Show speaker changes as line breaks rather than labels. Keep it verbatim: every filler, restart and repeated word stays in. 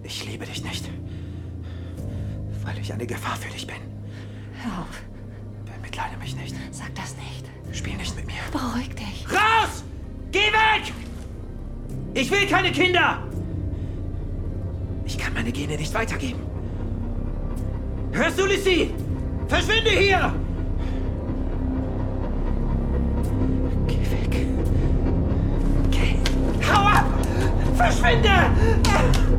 Ich liebe dich nicht. Weil ich eine Gefahr für dich bin.
Hör auf.
Bemitleide mich nicht.
Sag das nicht.
Spiel nicht mit mir.
Beruhig dich.
Raus! Geh weg! Ich will keine Kinder! Ich kann meine Gene nicht weitergeben. Hörst du, Lucy? Verschwinde hier! Geh weg. Geh. Hau ab! Verschwinde!